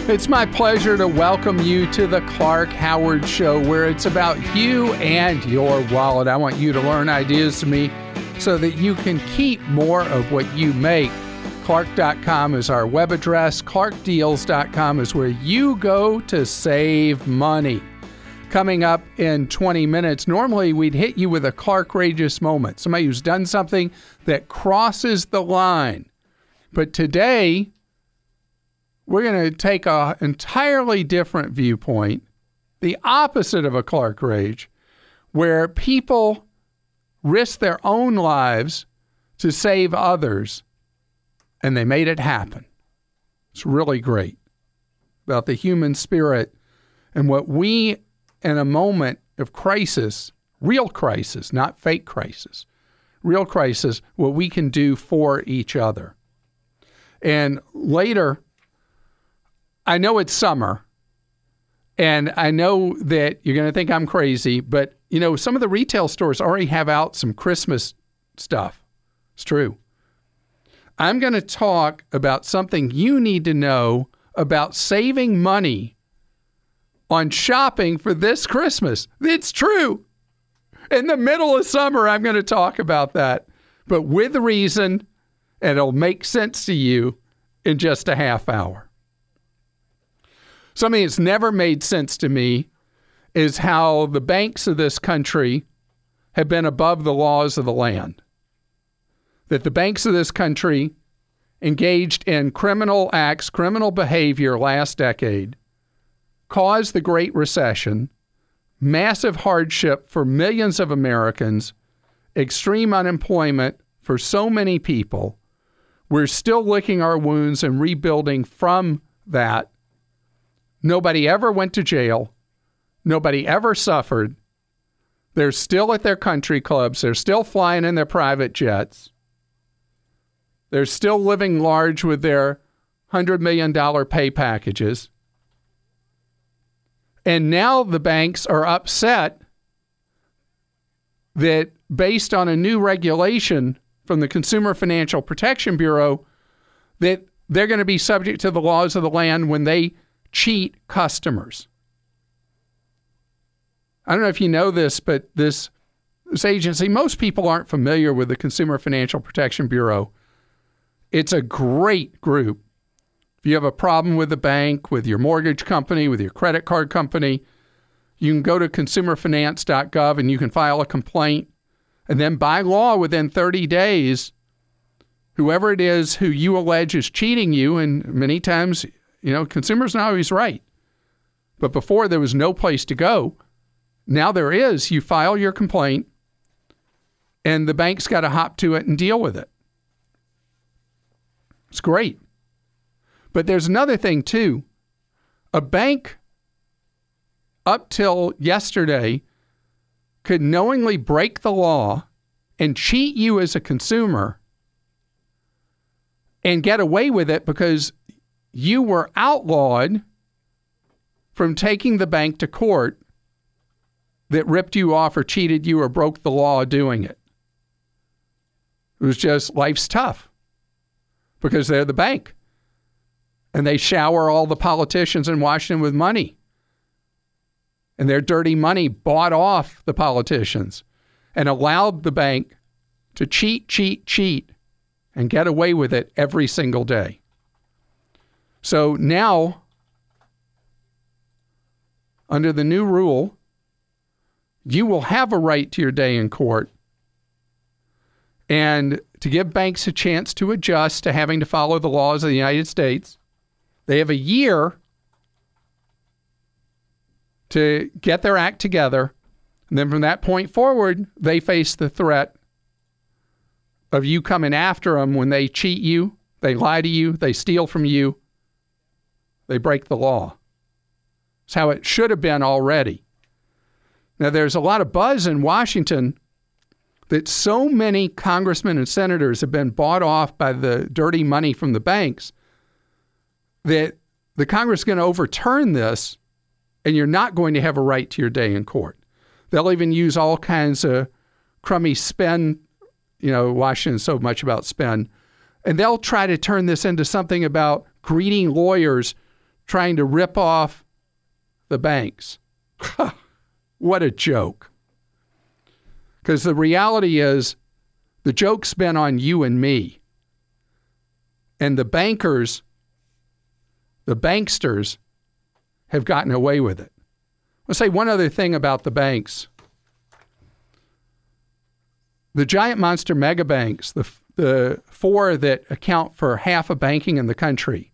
It's my pleasure to welcome you to the Clark Howard Show, where it's about you and your wallet. I want you to learn ideas from me so that you can keep more of what you make. Clark.com is our web address. ClarkDeals.com is where you go to save money. Coming up in 20 minutes, normally we'd hit you with a Clarkrageous moment, somebody who's done something that crosses the line. But today, we're going to take an entirely different viewpoint, the opposite of a Clark Rage, where people risk their own lives to save others, and they made it happen. It's really great about the human spirit and what we, in a moment of crisis, real crisis, not fake crisis, real crisis, what we can do for each other. And later, I know it's summer, and I know that you're going to think I'm crazy, but, you know, some of the retail stores already have out some Christmas stuff. It's true. I'm going to talk about something you need to know about saving money on shopping for this Christmas. It's true. In the middle of summer, I'm going to talk about that, but with reason, and it'll make sense to you in just a half hour. Something that's never made sense to me is how the banks of this country have been above the laws of the land. That the banks of this country engaged in criminal acts, criminal behavior last decade, caused the Great Recession, massive hardship for millions of Americans, extreme unemployment for so many people. We're still licking our wounds and rebuilding from that. Nobody ever went to jail. Nobody ever suffered. They're still at their country clubs. They're still flying in their private jets. They're still living large with their $100 million pay packages. And now the banks are upset that based on a new regulation from the Consumer Financial Protection Bureau, that they're going to be subject to the laws of the land when they cheat customers. I don't know if you know this, but this agency, most people aren't familiar with the Consumer Financial Protection Bureau. It's a great group. If you have a problem with the bank, with your mortgage company, with your credit card company, you can go to consumerfinance.gov and you can file a complaint. And then by law, within 30 days, whoever it is who you allege is cheating you, and many times, you know, consumers not always right. But before there was no place to go. Now there is. You file your complaint and the bank's got to hop to it and deal with it. It's great. But there's another thing too. A bank up till yesterday could knowingly break the law and cheat you as a consumer and get away with it because you were outlawed from taking the bank to court that ripped you off or cheated you or broke the law doing it. It was just, life's tough because they're the bank. And they shower all the politicians in Washington with money. And their dirty money bought off the politicians and allowed the bank to cheat, and get away with it every single day. So now, under the new rule, you will have a right to your day in court. And to give banks a chance to adjust to having to follow the laws of the United States, they have a year to get their act together. And then from that point forward, they face the threat of you coming after them when they cheat you, they lie to you, they steal from you, they break the law. It's how it should have been already. Now, there's a lot of buzz in Washington that so many congressmen and senators have been bought off by the dirty money from the banks that the Congress is going to overturn this and you're not going to have a right to your day in court. They'll even use all kinds of crummy spin. You know, Washington's so much about spin. And they'll try to turn this into something about greedy lawyers trying to rip off the banks. What a joke. Because the reality is, the joke's been on you and me. And the bankers, the banksters, have gotten away with it. I'll say one other thing about the banks. The giant monster mega banks, the four that account for half of banking in the country,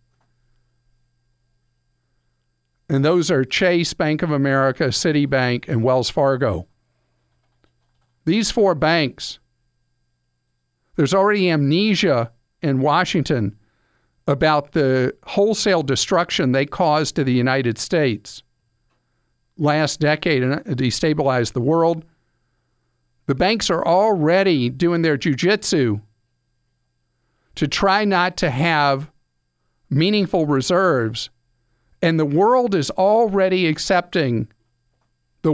and those are Chase, Bank of America, Citibank, and Wells Fargo. These four banks, there's already amnesia in Washington about the wholesale destruction they caused to the United States last decade and destabilized the world. The banks are already doing their jujitsu to try not to have meaningful reserves. And the world is already accepting that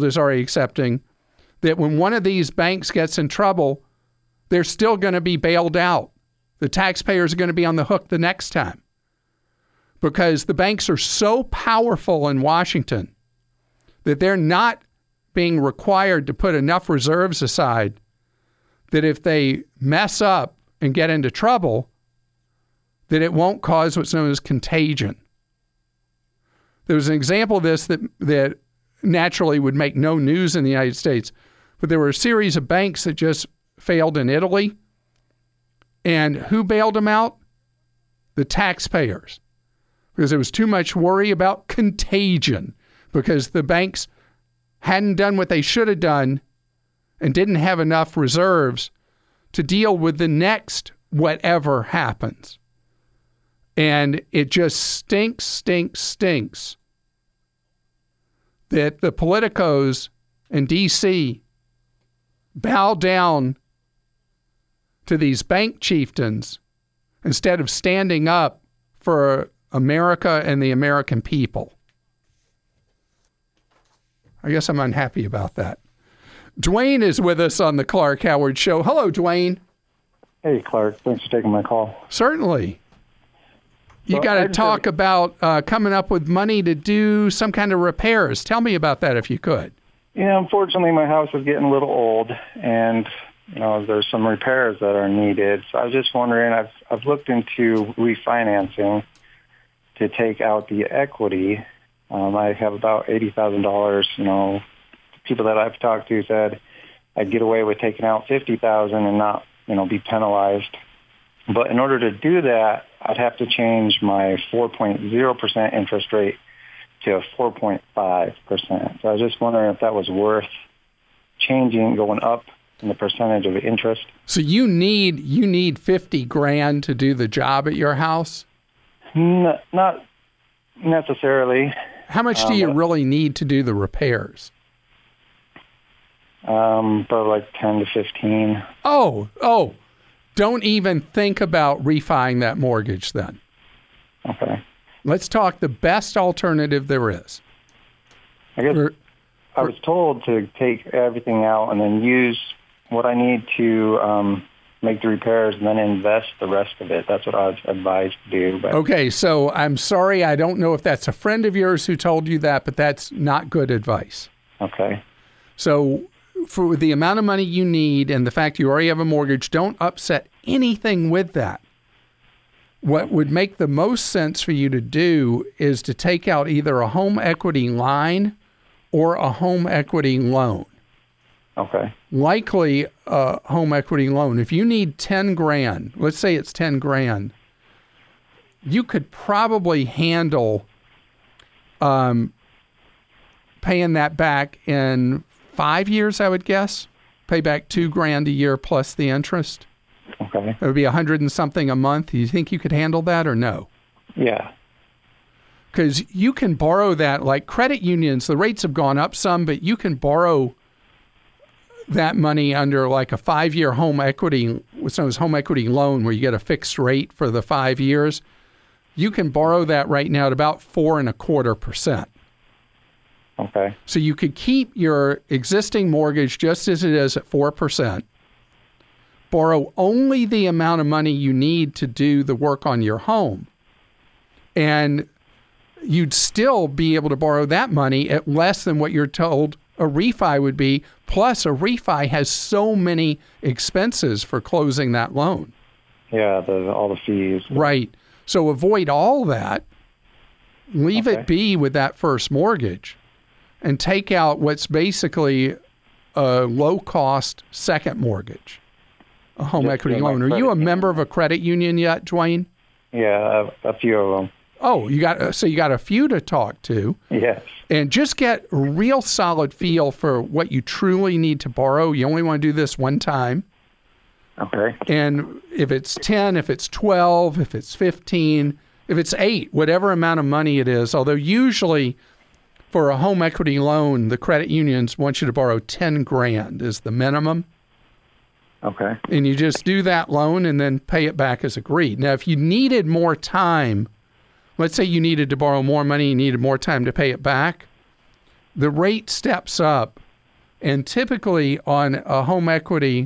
when one of these banks gets in trouble, they're still going to be bailed out. The taxpayers are going to be on the hook the next time because the banks are so powerful in Washington that they're not being required to put enough reserves aside that if they mess up and get into trouble, that it won't cause what's known as contagion. There was an example of this that naturally would make no news in the United States, but there were a series of banks that just failed in Italy. And who bailed them out? The taxpayers. Because there was too much worry about contagion because the banks hadn't done what they should have done and didn't have enough reserves to deal with the next whatever happens. And it just stinks that the politicos in D.C. bow down to these bank chieftains instead of standing up for America and the American people. I guess I'm unhappy about that. Dwayne is with us on the Clark Howard Show. Hello, Dwayne. Hey, Clark. Thanks for taking my call. Certainly. You got to talk about coming up with money to do some kind of repairs. Tell me about that if you could. Yeah, unfortunately, my house is getting a little old, and there's some repairs that are needed. So I was just wondering, I've looked into refinancing to take out the equity. I have about $80,000. People that I've talked to said I'd get away with taking out $50,000 and not, be penalized. But in order to do that, I'd have to change my 4.0% interest rate to a 4.5%. So I was just wondering if that was worth changing, going up in the percentage of interest. So you need $50,000 to do the job at your house? Not necessarily. How much do you really need to do the repairs? About like 10 to 15. Oh, don't even think about refining that mortgage then. Okay. Let's talk the best alternative there is. I guess I was told to take everything out and then use what I need to make the repairs and then invest the rest of it. That's what I was advised to do. But. Okay, so I'm sorry. I don't know if that's a friend of yours who told you that, but that's not good advice. Okay. So for the amount of money you need and the fact you already have a mortgage, don't upset anything with that. What would make the most sense for you to do is to take out either a home equity line or a home equity loan. Okay. Likely a home equity loan. If you need $10,000, let's say it's $10,000, you could probably handle paying that back in 5 years, I would guess. Pay back $2,000 a year plus the interest. Okay. It would be $100 and something a month. Do you think you could handle that or no? Yeah. Because you can borrow that, like credit unions, the rates have gone up some, but you can borrow that money under like a 5-year home equity, what's known as home equity loan, where you get a fixed rate for the 5 years. You can borrow that right now at about 4.25%. Okay. So you could keep your existing mortgage just as it is at 4%, borrow only the amount of money you need to do the work on your home, and you'd still be able to borrow that money at less than what you're told a refi would be. Plus, a refi has so many expenses for closing that loan. Yeah, all the fees. Right. So avoid all that. Leave Okay. it be with that first mortgage and take out what's basically a low-cost second mortgage, a home Just equity do my loan. Are you credit a union. member of a credit union yet, Dwayne? Yeah, a few of them. Oh, you got a few to talk to. Yes. And just get a real solid feel for what you truly need to borrow. You only want to do this one time. Okay. And if it's 10, if it's 12, if it's 15, if it's 8, whatever amount of money it is, although usually for a home equity loan, the credit unions want you to borrow 10 grand is the minimum. Okay. And you just do that loan and then pay it back as agreed. Now, if you needed more time, let's say you needed to borrow more money, you needed more time to pay it back, the rate steps up. And typically on a home equity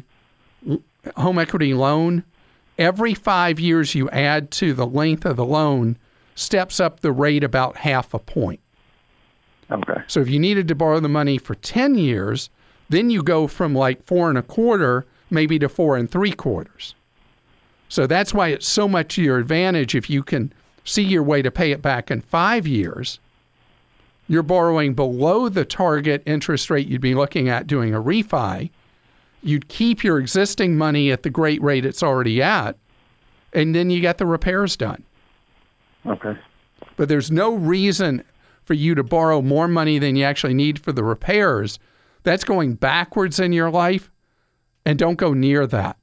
loan, every 5 years you add to the length of the loan steps up the rate about half a point. Okay. So if you needed to borrow the money for 10 years, then you go from like 4 1/4 maybe to 4 3/4. So that's why it's so much to your advantage if you can see your way to pay it back in 5 years. You're borrowing below the target interest rate you'd be looking at doing a refi. You'd keep your existing money at the great rate it's already at, and then you get the repairs done. Okay. But there's no reason for you to borrow more money than you actually need for the repairs. That's going backwards in your life, and don't go near that.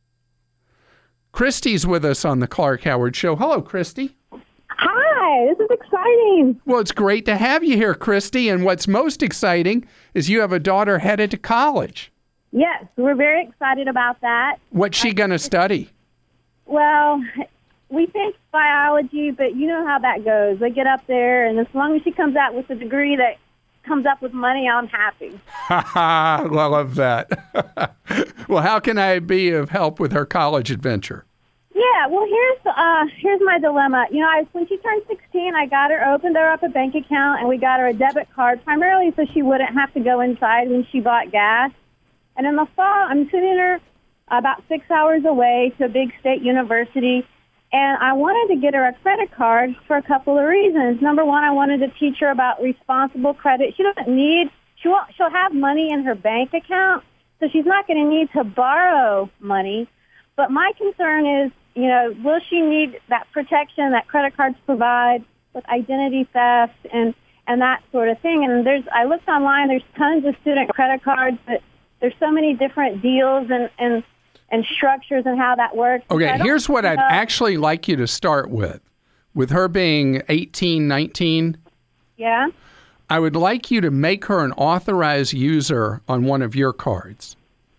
Christy's with us on the Clark Howard Show. Hello, Christy. Hi, this is exciting. Well, it's great to have you here, Christy, and what's most exciting is you have a daughter headed to college. Yes, we're very excited about that. What's she going to study? Well, we think biology, but you know how that goes. They get up there, and as long as she comes out with a degree that comes up with money, I'm happy. I love that. Well, how can I be of help with her college adventure? Yeah, well, here's my dilemma. You know, when she turned 16, I opened her up a bank account, and we got her a debit card, primarily so she wouldn't have to go inside when she bought gas. And in the fall, I'm sending her about 6 hours away to a big state university, and I wanted to get her a credit card for a couple of reasons. Number one, I wanted to teach her about responsible credit. She'll have money in her bank account, so she's not going to need to borrow money. But my concern is, you know, will she need that protection that credit cards provide with identity theft and that sort of thing? And I looked online, there's tons of student credit cards, but there's so many different deals and structures and how that works. Okay, here's what I'd actually like you to start with. With her being 18, 19, Yeah? I would like you to make her an authorized user on one of your cards.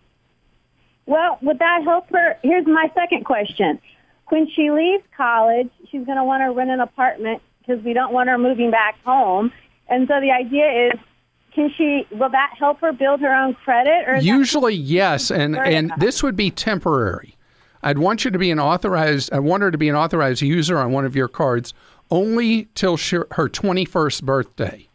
Well, would that help her? Here's my second question. When she leaves college, she's going to want to rent an apartment because we don't want her moving back home. And so the idea is, will that help her build her own credit? Or Usually, yes, and this would be temporary. I want her to be an authorized user on one of your cards only till her 21st birthday.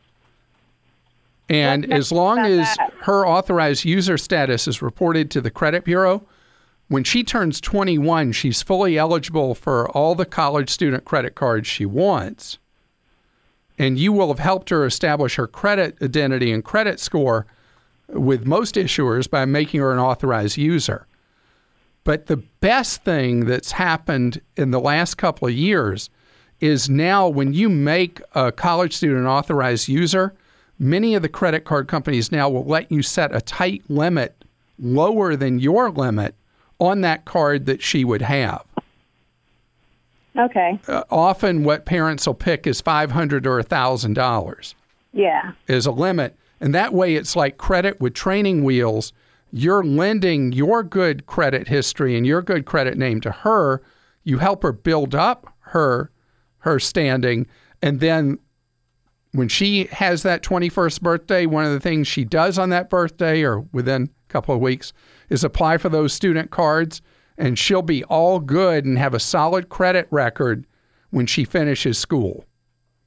And as long as her authorized user status is reported to the credit bureau, when she turns 21, she's fully eligible for all the college student credit cards she wants. And you will have helped her establish her credit identity and credit score with most issuers by making her an authorized user. But the best thing that's happened in the last couple of years is now when you make a college student authorized user, many of the credit card companies now will let you set a tight limit lower than your limit on that card that she would have. Okay. Often what parents will pick is $500 or $1,000 Yeah. is a limit. And that way it's like credit with training wheels. You're lending your good credit history and your good credit name to her. You help her build up her standing. And then when she has that 21st birthday, one of the things she does on that birthday or within a couple of weeks is apply for those student cards. And she'll be all good and have a solid credit record when she finishes school.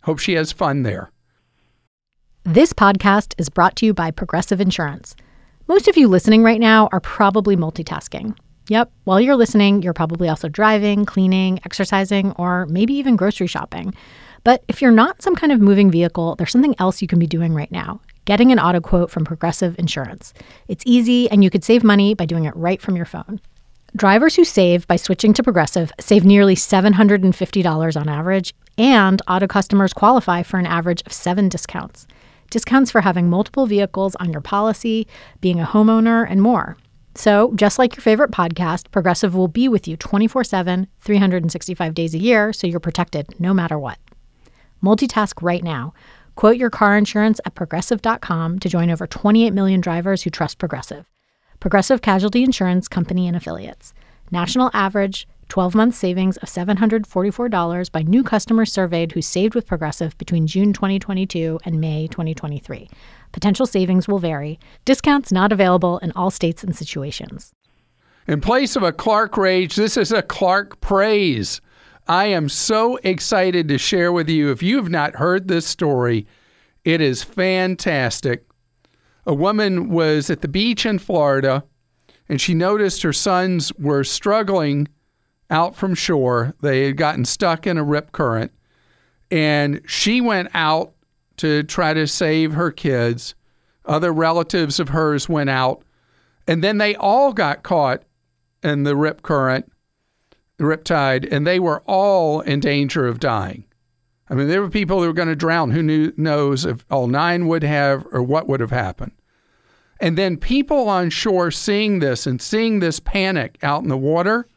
Hope she has fun there. This podcast is brought to you by Progressive Insurance. Most of you listening right now are probably multitasking. Yep, while you're listening, you're probably also driving, cleaning, exercising, or maybe even grocery shopping. But if you're not some kind of moving vehicle, there's something else you can be doing right now. Getting an auto quote from Progressive Insurance. It's easy, and you could save money by doing it right from your phone. Drivers who save by switching to Progressive save nearly $750 on average, and auto customers qualify for an average of 7 discounts. Discounts for having multiple vehicles on your policy, being a homeowner, and more. So, just like your favorite podcast, Progressive will be with you 24/7, 365 days a year, so you're protected no matter what. Multitask right now. Quote your car insurance at Progressive.com to join over 28 million drivers who trust Progressive. Progressive Casualty Insurance Company and Affiliates. National average 12-month savings of $744 by new customers surveyed who saved with Progressive between June 2022 and May 2023. Potential savings will vary. Discounts not available in all states and situations. In place of a Clark Rage, this is a Clark Praise. I am so excited to share with you. If you have not heard this story, it is fantastic. A woman was at the beach in Florida, and she noticed her sons were struggling out from shore. They had gotten stuck in a rip current, and she went out to try to save her kids. Other relatives of hers went out, and then they all got caught in the rip current, the riptide, and they were all in danger of dying. I mean, there were people who were going to drown. Who knows if all 9 would have or what would have happened. And then people on shore seeing this and seeing this panic out in the water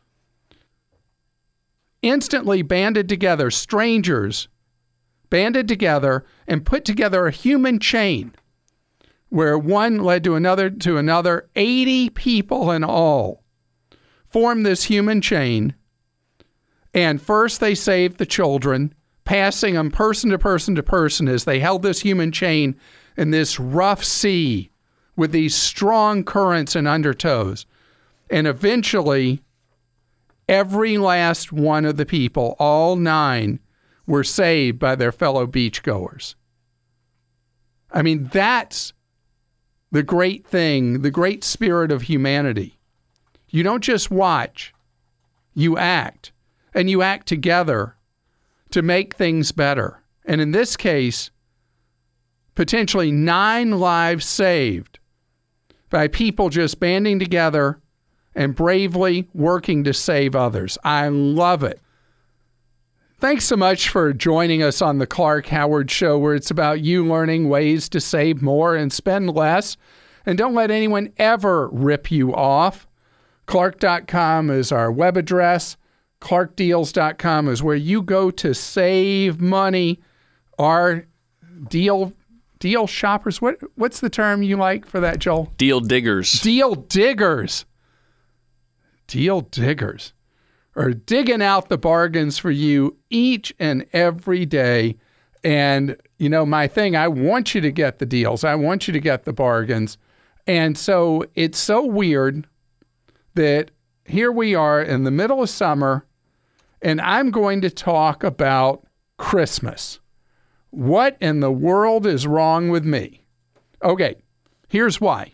instantly banded together, strangers banded together and put together a human chain where one led to another. 80 people in all formed this human chain. And first they saved the children, passing them person to person to person as they held this human chain in this rough sea with these strong currents and undertows. And eventually, every last one of the people, all 9, were saved by their fellow beachgoers. I mean, that's the great thing, the great spirit of humanity. You don't just watch, you act. And you act together to make things better. And in this case, potentially 9 lives saved by people just banding together and bravely working to save others. I love it. Thanks so much for joining us on the Clark Howard Show, where it's about you learning ways to save more and spend less. And don't let anyone ever rip you off. Clark.com is our web address. ClarkDeals.com is where you go to save money. Our deal shoppers. What's the term you like for that, Joel? Deal diggers. Deal diggers. Deal diggers are digging out the bargains for you each and every day. And, you know, my thing, I want you to get the deals. I want you to get the bargains. And so it's so weird that here we are in the middle of summer, and I'm going to talk about Christmas. What in the world is wrong with me? Okay, here's why.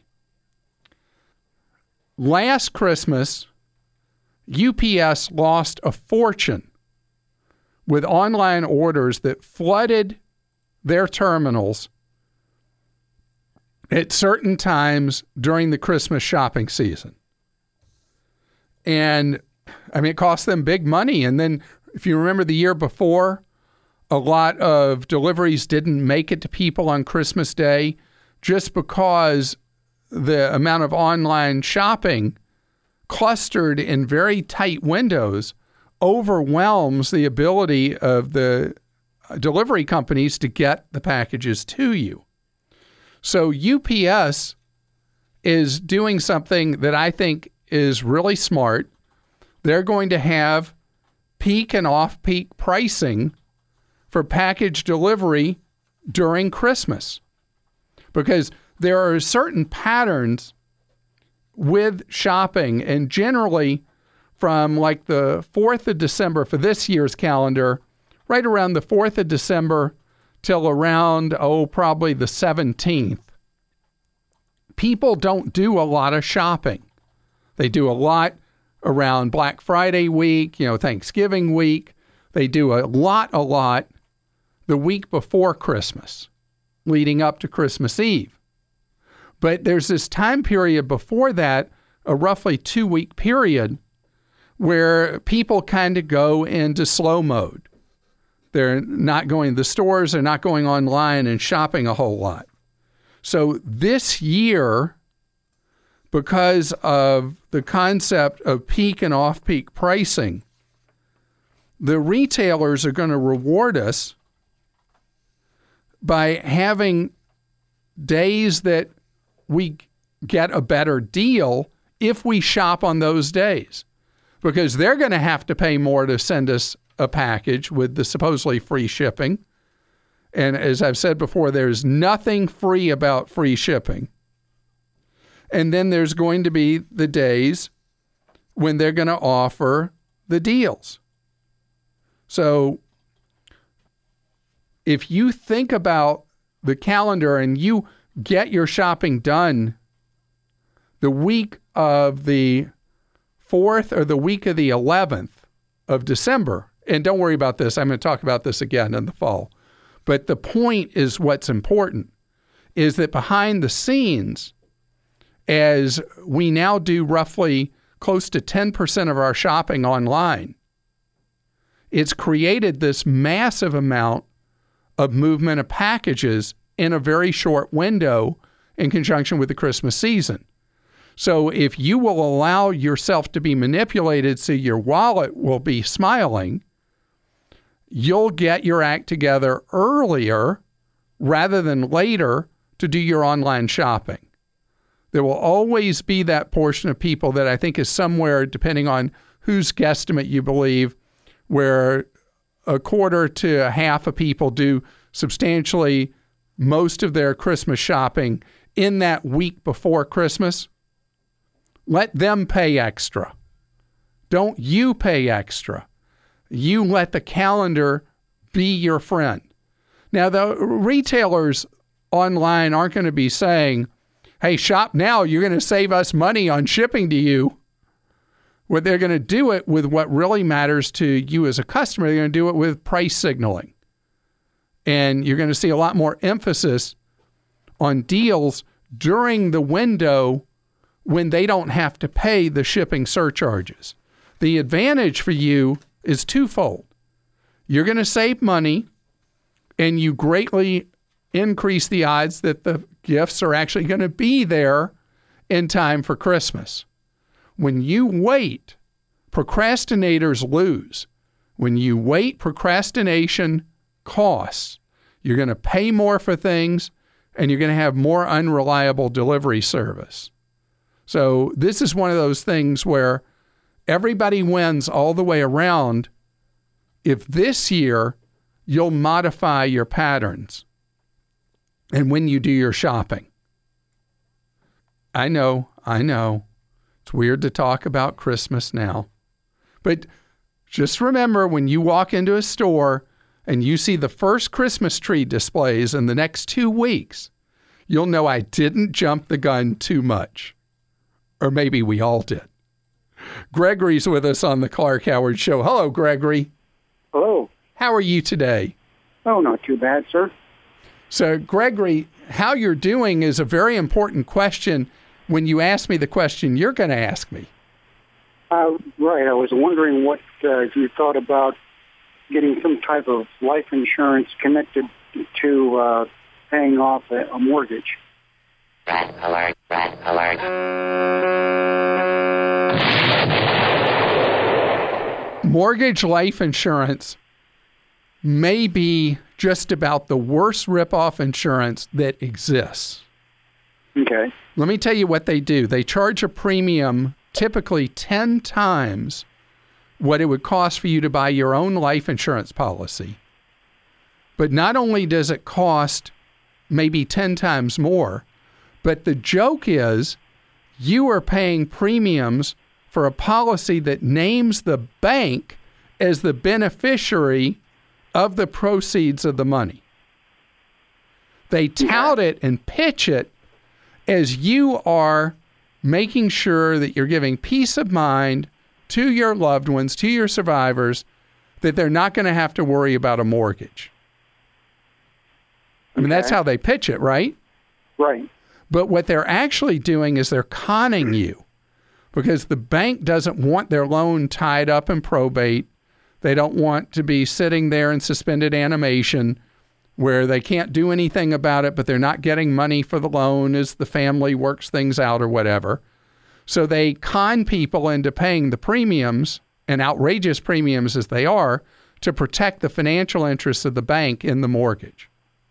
Last Christmas, UPS lost a fortune with online orders that flooded their terminals at certain times during the Christmas shopping season. And, I mean, it cost them big money. And then, if you remember the year before, a lot of deliveries didn't make it to people on Christmas Day just because the amount of online shopping clustered in very tight windows overwhelms the ability of the delivery companies to get the packages to you. So UPS is doing something that I think is really smart. They're going to have peak and off-peak pricing for package delivery during Christmas, because there are certain patterns with shopping, and generally from like the 4th of December for this year's calendar, right around the 4th of December till around, probably the 17th, people don't do a lot of shopping. They do a lot around Black Friday week, Thanksgiving week. They do a lot the week before Christmas, leading up to Christmas Eve. But there's this time period before that, a roughly 2-week period, where people kind of go into slow mode. They're not going to the stores, they're not going online and shopping a whole lot. So this year, because of the concept of peak and off-peak pricing, the retailers are going to reward us by having days that we get a better deal if we shop on those days, because they're going to have to pay more to send us a package with the supposedly free shipping. And as I've said before, there's nothing free about free shipping. And then there's going to be the days when they're going to offer the deals. So if you think about the calendar and you get your shopping done the week of the 4th or the week of the 11th of December, and don't worry about this, I'm going to talk about this again in the fall. But the point is, what's important is that behind the scenes, as we now do roughly close to 10% of our shopping online, it's created this massive amount of movement of packages in a very short window in conjunction with the Christmas season. So if you will allow yourself to be manipulated so your wallet will be smiling, you'll get your act together earlier rather than later to do your online shopping. There will always be that portion of people that I think is somewhere, depending on whose guesstimate you believe, where a quarter to a half of people do substantially most of their Christmas shopping in that week before Christmas. Let them pay extra. Don't you pay extra. You let the calendar be your friend. Now, the retailers online aren't going to be saying, hey, shop now, you're going to save us money on shipping to you. What they're going to do it with what really matters to you as a customer. They're going to do it with price signaling. And you're going to see a lot more emphasis on deals during the window when they don't have to pay the shipping surcharges. The advantage for you is twofold. You're going to save money, and you greatly increase the odds that the gifts are actually going to be there in time for Christmas. When you wait, procrastinators lose. When you wait, procrastination costs. You're going to pay more for things, and you're going to have more unreliable delivery service. So this is one of those things where everybody wins all the way around if this year you'll modify your patterns and when you do your shopping. I know. It's weird to talk about Christmas now. But just remember, when you walk into a store and you see the first Christmas tree displays in the next 2 weeks, you'll know I didn't jump the gun too much. Or maybe we all did. Gregory's with us on the Clark Howard Show. Hello, Gregory. Hello. How are you today? Oh, not too bad, sir. So, Gregory, how you're doing is a very important question when you ask me the question you're going to ask me. Right. I was wondering what you thought about getting some type of life insurance connected to paying off a mortgage. Red alert, red alert. Mortgage life insurance may be just about the worst ripoff insurance that exists. Okay. Let me tell you what they do. They charge a premium typically 10 times what it would cost for you to buy your own life insurance policy. But not only does it cost maybe 10 times more, but the joke is you are paying premiums for a policy that names the bank as the beneficiary of the proceeds of the money. They tout it and pitch it as you are making sure that you're giving peace of mind to your loved ones, to your survivors, that they're not going to have to worry about a mortgage. I mean, that's how they pitch it, right? Right. But what they're actually doing is they're conning you, because the bank doesn't want their loan tied up in probate. They don't want to be sitting there in suspended animation where they can't do anything about it, but they're not getting money for the loan as the family works things out or whatever. So they con people into paying the premiums, and outrageous premiums as they are, to protect the financial interests of the bank in the mortgage.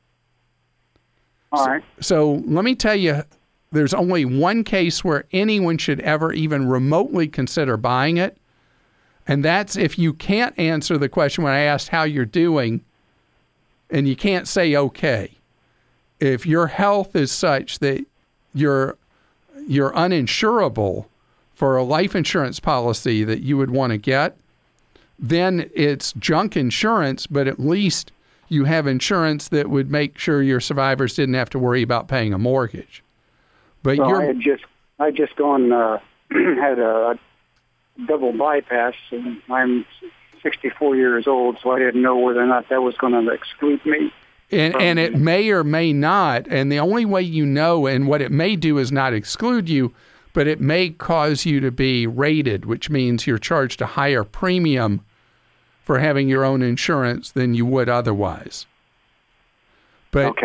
All right. So let me tell you, there's only one case where anyone should ever even remotely consider buying it, and that's if you can't answer the question when I asked how you're doing, and you can't say okay. If your health is such that you're uninsurable for a life insurance policy that you would want to get, then it's junk insurance, but at least you have insurance that would make sure your survivors didn't have to worry about paying a mortgage. But well, I had just gone had a double bypass, and I'm 64 years old, so I didn't know whether or not that was going to exclude me. And it may or may not. And the only way you know, and what it may do is not exclude you, but it may cause you to be rated, which means you're charged a higher premium for having your own insurance than you would otherwise. But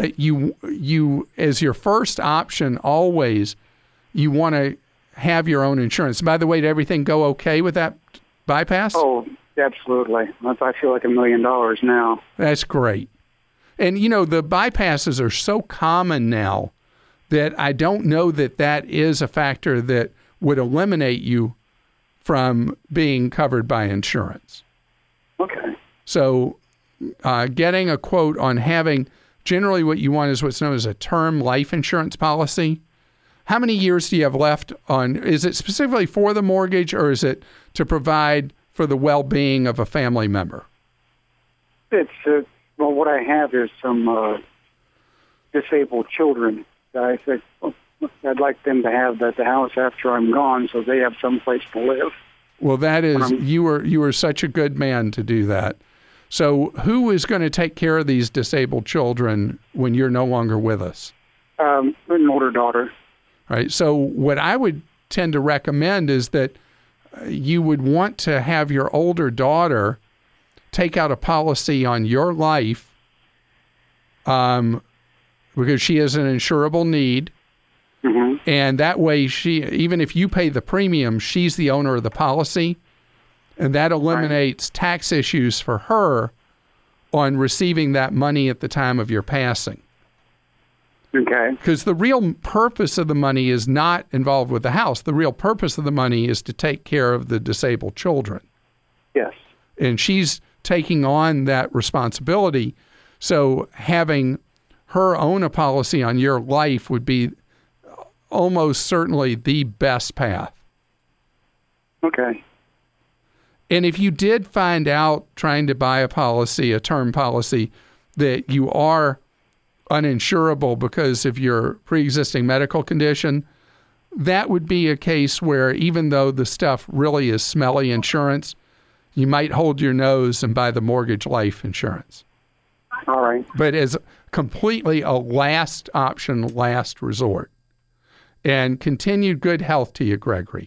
you as your first option, always, you want to have your own insurance. By the way, did everything go okay with that bypass? Oh, absolutely. I feel like $1 million now. That's great. And, you know, the bypasses are so common now that I don't know that that is a factor that would eliminate you from being covered by insurance. Okay. So getting a quote on having, generally what you want is what's known as a term life insurance policy. How many years do you have left on? Is it specifically for the mortgage, or is it to provide for the well-being of a family member? It's well, what I have is some disabled children. I said I'd like them to have the house after I'm gone, so they have some place to live. Well, that is, you were such a good man to do that. So who is going to take care of these disabled children when you're no longer with us? An older daughter. Right. So what I would tend to recommend is that you would want to have your older daughter take out a policy on your life because she has an insurable need. Mm-hmm. And that way, even if you pay the premium, she's the owner of the policy. And that eliminates tax issues for her on receiving that money at the time of your passing. Okay. Because the real purpose of the money is not involved with the house. The real purpose of the money is to take care of the disabled children. Yes. And she's taking on that responsibility. So having her own a policy on your life would be almost certainly the best path. Okay. And if you did find out trying to buy a policy, a term policy, that you are uninsurable because of your pre-existing medical condition, that would be a case where even though the stuff really is smelly insurance, you might hold your nose and buy the mortgage life insurance. All right. But as completely a last option, last resort. And continued good health to you, Gregory.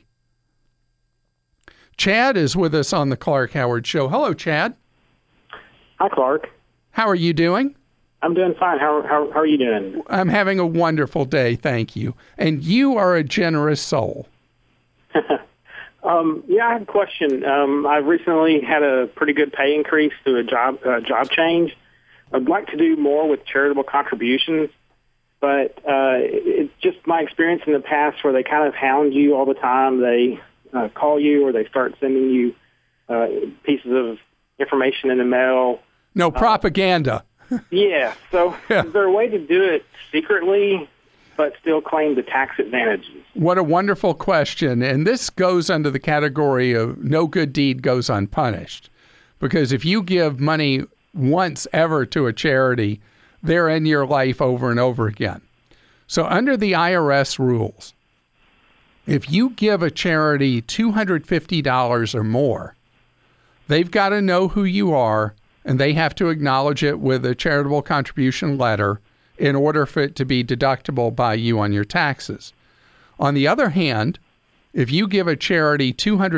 Chad is with us on the Clark Howard Show. Hello, Chad. Hi, Clark. How are you doing? I'm doing fine. How are you doing? I'm having a wonderful day, thank you. And you are a generous soul. Yeah, I have a question. I've recently had a pretty good pay increase through a job change. I'd like to do more with charitable contributions, but it's just my experience in the past where they kind of hound you all the time. They call you or they start sending you pieces of information in the mail. No, propaganda. Yeah. So Is there a way to do it secretly but still claim the tax advantages? What a wonderful question. And this goes under the category of no good deed goes unpunished. Because if you give money once ever to a charity, they're in your life over and over again. So under the IRS rules, if you give a charity $250 or more, they've got to know who you are, and they have to acknowledge it with a charitable contribution letter in order for it to be deductible by you on your taxes. On the other hand, if you give a charity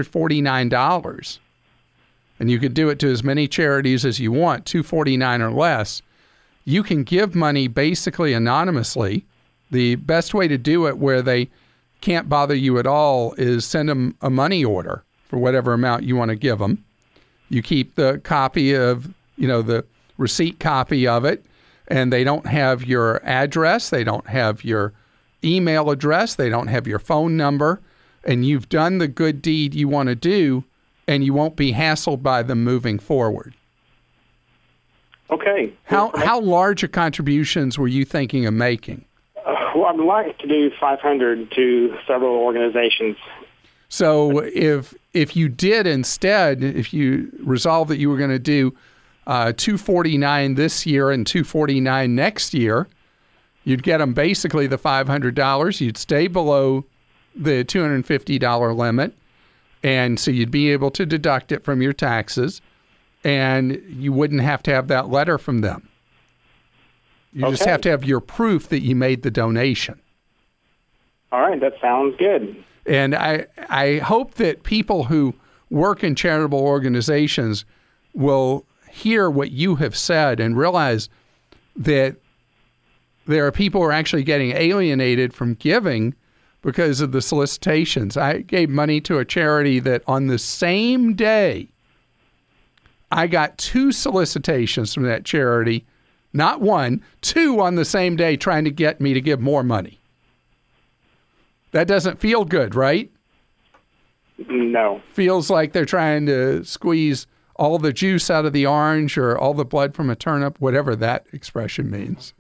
$249, and you could do it to as many charities as you want, $249 or less, you can give money basically anonymously. The best way to do it where they can't bother you at all is send them a money order for whatever amount you want to give them. You keep the copy of, the receipt copy of it, and they don't have your address, they don't have your email address, they don't have your phone number, and you've done the good deed you want to do, and you won't be hassled by them moving forward. Okay. How large of contributions were you thinking of making? Well, I'd like to do 500 to several organizations. So if you did instead, if you resolved that you were going to do $249 this year and $249 next year, you'd get them basically the $500. You'd stay below the $250 limit, and so you'd be able to deduct it from your taxes, and you wouldn't have to have that letter from them. You just have to have your proof that you made the donation. All right, that sounds good. And I hope that people who work in charitable organizations will hear what you have said and realize that there are people who are actually getting alienated from giving because of the solicitations. I gave money to a charity that on the same day, I got 2 solicitations from that charity, not 1, 2 on the same day trying to get me to give more money. That doesn't feel good, right? No. Feels like they're trying to squeeze all the juice out of the orange or all the blood from a turnip, whatever that expression means.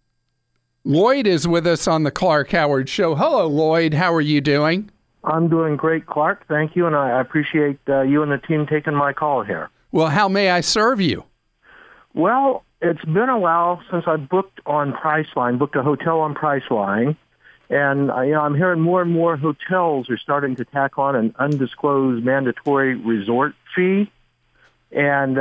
Lloyd is with us on the Clark Howard Show. Hello, Lloyd. How are you doing? I'm doing great, Clark. Thank you, and I appreciate you and the team taking my call here. Well, how may I serve you? Well, it's been a while since I booked on Priceline, booked a hotel on Priceline, and I'm hearing more and more hotels are starting to tack on an undisclosed mandatory resort fee. And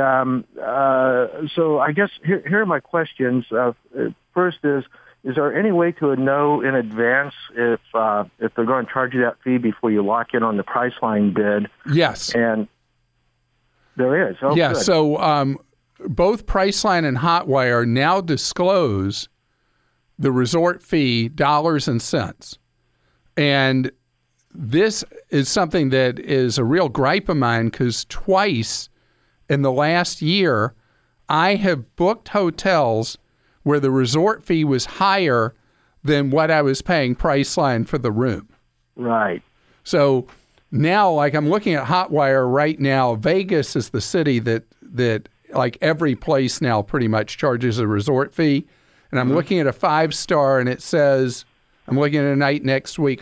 so I guess here are my questions. First is there any way to know in advance if they're going to charge you that fee before you lock in on the Priceline bid? Yes. And there is. Oh, yeah, good. So both Priceline and Hotwire now disclose the resort fee, dollars and cents. And this is something that is a real gripe of mine because twice in the last year, I have booked hotels where the resort fee was higher than what I was paying Priceline for the room. Right. So now, like I'm looking at Hotwire right now, Vegas is the city that like every place now pretty much charges a resort fee. And I'm looking at a 5-star and it says, I'm looking at a night next week,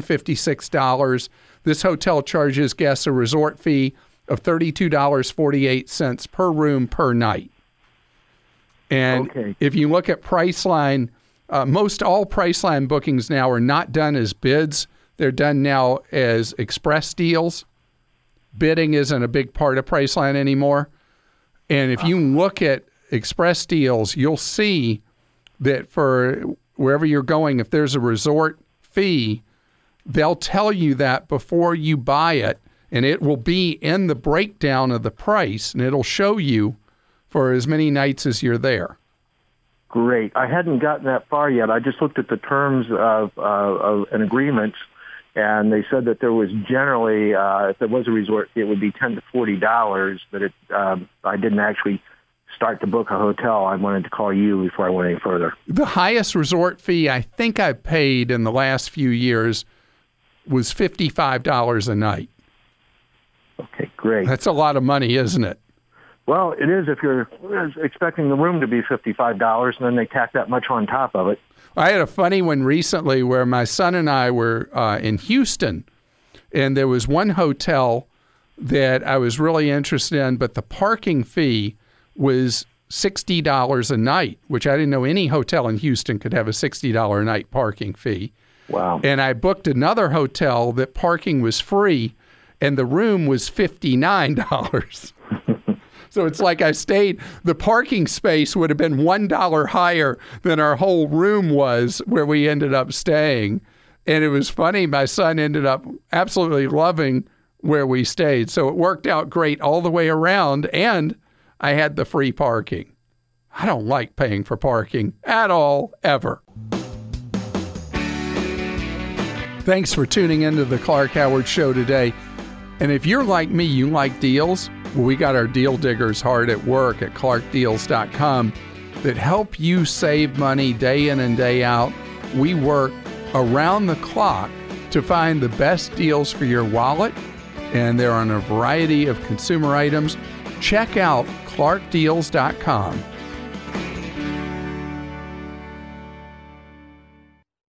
$156. This hotel charges guests a resort fee of $32.48 per room per night. And if you look at Priceline, most all Priceline bookings now are not done as bids. They're done now as express deals. Bidding isn't a big part of Priceline anymore. And if you look at express deals, you'll see that for wherever you're going, if there's a resort fee, they'll tell you that before you buy it, and it will be in the breakdown of the price, and it'll show you for as many nights as you're there. Great. I hadn't gotten that far yet. I just looked at the terms of an agreement, and they said that there was generally, if there was a resort fee, it would be $10 to $40, but I didn't actually start to book a hotel. I wanted to call you before I went any further. The highest resort fee I think I paid in the last few years was $55 a night. Okay, great. That's a lot of money, isn't it? Well, it is if you're expecting the room to be $55, and then they tack that much on top of it. I had a funny one recently where my son and I were in Houston, and there was one hotel that I was really interested in, but the parking fee was $60 a night, which I didn't know any hotel in Houston could have a $60 a night parking fee. Wow. And I booked another hotel that parking was free, and the room was $59. So it's like I stayed, the parking space would have been $1 higher than our whole room was where we ended up staying. And it was funny, my son ended up absolutely loving where we stayed. So it worked out great all the way around, and I had the free parking. I don't like paying for parking at all, ever. Thanks for tuning into the Clark Howard Show today. And if you're like me, you like deals, well, we got our deal diggers hard at work at clarkdeals.com that help you save money day in and day out. We work around the clock to find the best deals for your wallet, and they're on a variety of consumer items. Check out clarkdeals.com.